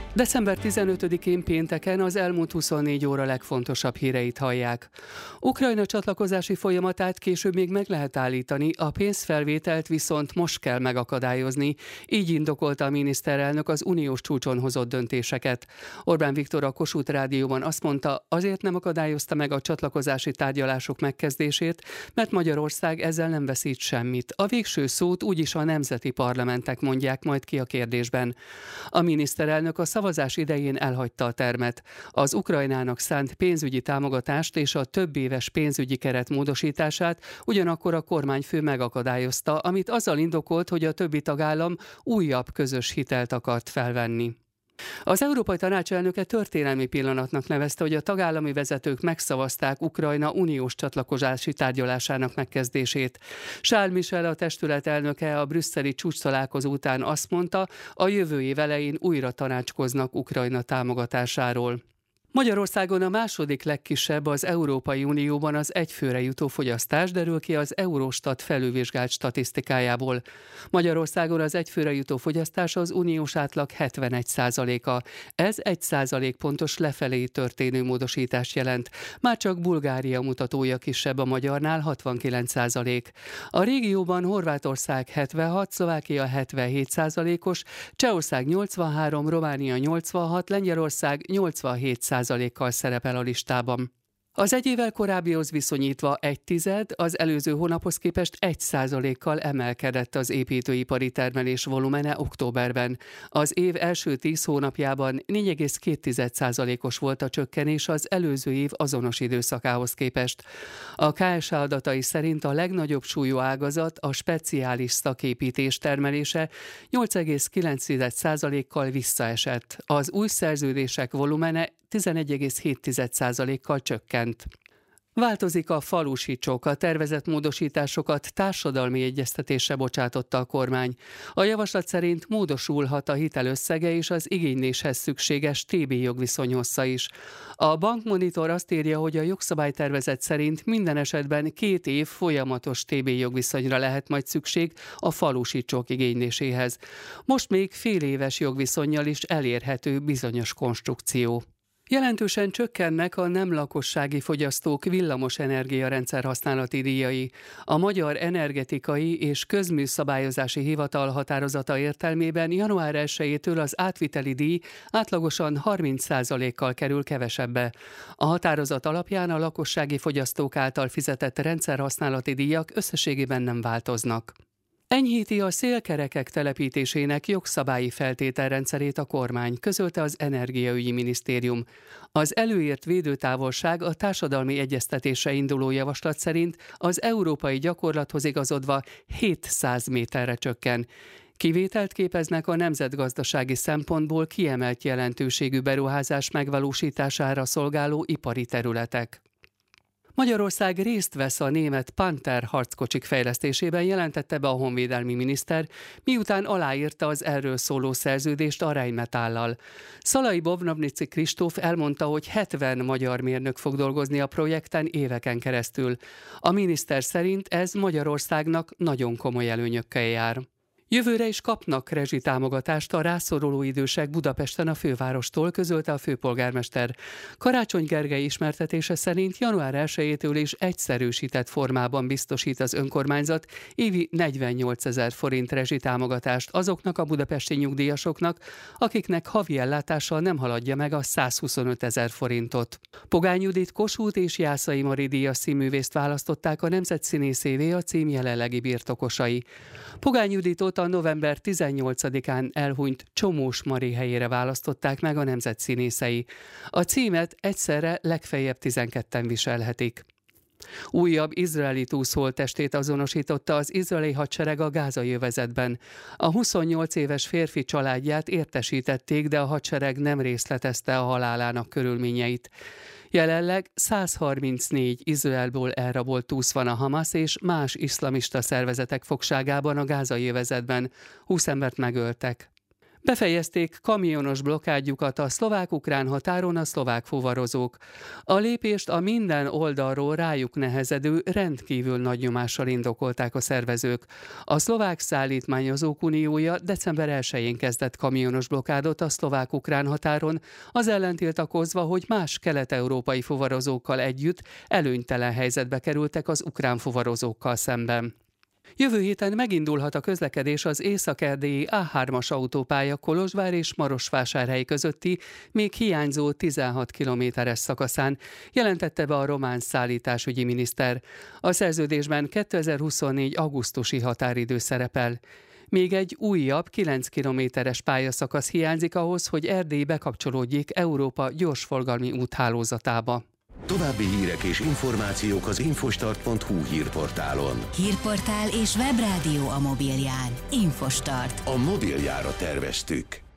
December 15-én pénteken az elmúlt 24 óra legfontosabb híreit hallják. Ukrajna csatlakozási folyamatát később még meg lehet állítani, a pénzfelvételt viszont most kell megakadályozni. Így indokolta a miniszterelnök az uniós csúcson hozott döntéseket. Orbán Viktor a Kossuth Rádióban azt mondta, azért nem akadályozta meg a csatlakozási tárgyalások megkezdését, mert Magyarország ezzel nem veszít semmit. A végső szót úgyis a nemzeti parlamentek mondják majd ki a kérdésben. A miniszterelnök a szavazás idején elhagyta a termet. Az Ukrajnának szánt pénzügyi támogatást és a többéves pénzügyi keret módosítását ugyanakkor a kormányfő megakadályozta, amit azzal indokolt, hogy a többi tagállam újabb közös hitelt akart felvenni. Az Európai Tanács elnöke történelmi pillanatnak nevezte, hogy a tagállami vezetők megszavazták Ukrajna uniós csatlakozási tárgyalásának megkezdését. Charles Michel, a testület elnöke a brüsszeli csúcstalálkozó után azt mondta, a jövő év elején újra tanácskoznak Ukrajna támogatásáról. Magyarországon a második legkisebb az Európai Unióban az egyfőre jutó fogyasztás, derül ki az Eurostat felülvizsgált statisztikájából. Magyarországon az egyfőre jutó fogyasztás az uniós átlag 71%-a. Ez 1% pontos lefelé történő módosítást jelent. Már csak Bulgária mutatója kisebb a magyarnál, 69%. A régióban Horvátország 76, Szlovákia 77%-os, Csehország 83, Románia 86, Lengyelország 87%-kal szerepel a listában. Az egy évvel korábbihoz viszonyítva 1/10, az előző hónaphoz képest 1%-kal emelkedett az építőipari termelés volumene októberben. Az év első 10 hónapjában 4,2%-os volt a csökkenés az előző év azonos időszakához képest. A KSH adatai szerint a legnagyobb súlyú ágazat a speciális szaképítés termelése 8,9%-kal visszaesett. Az új szerződések volumene 11,7%-kal csökkent. Változik a falusicsok, a tervezett módosításokat társadalmi egyeztetésre bocsátotta a kormány. A javaslat szerint módosulhat a hitelösszege és az igényléshez szükséges TB jogviszony hossza is. A Bankmonitor azt írja, hogy a jogszabálytervezet szerint minden esetben 2 év folyamatos TB jogviszonyra lehet majd szükség a falusicsok igényléséhez. Most még fél éves jogviszonnyal is elérhető bizonyos konstrukció. Jelentősen csökkennek a nem lakossági fogyasztók villamos energiarendszer használati díjai. A Magyar Energetikai és Közműszabályozási Hivatal határozata értelmében január 1-től az átviteli díj átlagosan 30%-kal kerül kevesebbe. A határozat alapján a lakossági fogyasztók által fizetett rendszerhasználati díjak összességében nem változnak. Enyhíti a szélkerekek telepítésének jogszabályi feltételrendszerét a kormány, közölte az Energiaügyi Minisztérium. Az előírt védőtávolság a társadalmi egyeztetésre induló javaslat szerint az európai gyakorlathoz igazodva 700 méterre csökken. Kivételt képeznek a nemzetgazdasági szempontból kiemelt jelentőségű beruházás megvalósítására szolgáló ipari területek. Magyarország részt vesz a német Panther harckocsik fejlesztésében, jelentette be a honvédelmi miniszter, miután aláírta az erről szóló szerződést a Rheinmetállal. Szalai Bovnavnici Kristóf elmondta, hogy 70 magyar mérnök fog dolgozni a projekten éveken keresztül. A miniszter szerint ez Magyarországnak nagyon komoly előnyökkel jár. Jövőre is kapnak rezsitámogatást a rászoruló idősek Budapesten a fővárostól, közölte a főpolgármester. Karácsony Gergely ismertetése szerint január 1-től is egyszerűsített formában biztosít az önkormányzat évi 48 000 forint rezsitámogatást azoknak a budapesti nyugdíjasoknak, akiknek havi ellátása nem haladja meg a 125 000 forintot. Pogány Judit Kossuth és Jászai Mari díjas színművészt választották a Nemzetszínészévé a cím jelenlegi birtokosai. Pogány Juditot a november 18-án elhunyt Csomós Mari helyére választották meg a nemzetszínészei. A címet egyszerre legfeljebb 12-en viselhetik. Újabb izraeli túlszóltestét azonosította az izraeli hadsereg a gázai övezetben. A 28 éves férfi családját értesítették, de a hadsereg nem részletezte a halálának körülményeit. Jelenleg 134 Izraelból elrabolt túsz van a Hamasz és más iszlamista szervezetek fogságában a gázai övezetben. 20 embert megöltek. Befejezték kamionos blokkádjukat a szlovák-ukrán határon a szlovák fuvarozók. A lépést a minden oldalról rájuk nehezedő rendkívül nagy nyomással indokolták a szervezők. A Szlovák Szállítmányozók Uniója december 1-én kezdett kamionos blokkádot a szlovák-ukrán határon, az ellen tiltakozva, hogy más kelet-európai fuvarozókkal együtt előnytelen helyzetbe kerültek az ukrán fuvarozókkal szemben. Jövő héten megindulhat a közlekedés az észak-erdélyi A3-as autópálya Kolozsvár és Marosvásárhely közötti még hiányzó 16 kilométeres szakaszán, jelentette be a román szállításügyi miniszter. A szerződésben 2024. augusztusi határidő szerepel. Még egy újabb 9 kilométeres pályaszakasz hiányzik ahhoz, hogy Erdély bekapcsolódjék Európa gyorsforgalmi úthálózatába. További hírek és információk az infostart.hu hírportálon. Hírportál és webrádió a mobilján. Infostart. A mobiljára terveztük.